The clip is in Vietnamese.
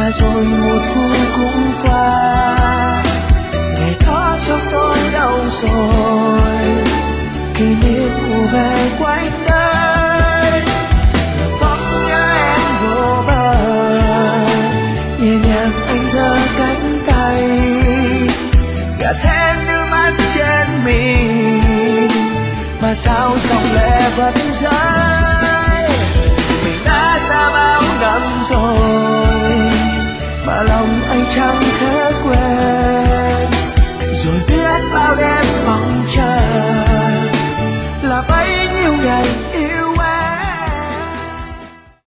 rồi mùa thu cũng qua, ngày đó trong tôi đâu rồi, kỷ niệm ùa về quanh đây, lòng bóng nhớ em vô bờ, nhẹ nhàng anh giơ cánh tay, gạt hết nước mắt trên mi, mà sao dòng lệ vẫn rơi. Mình đã xa bao năm rồi mà lòng anh chẳng thể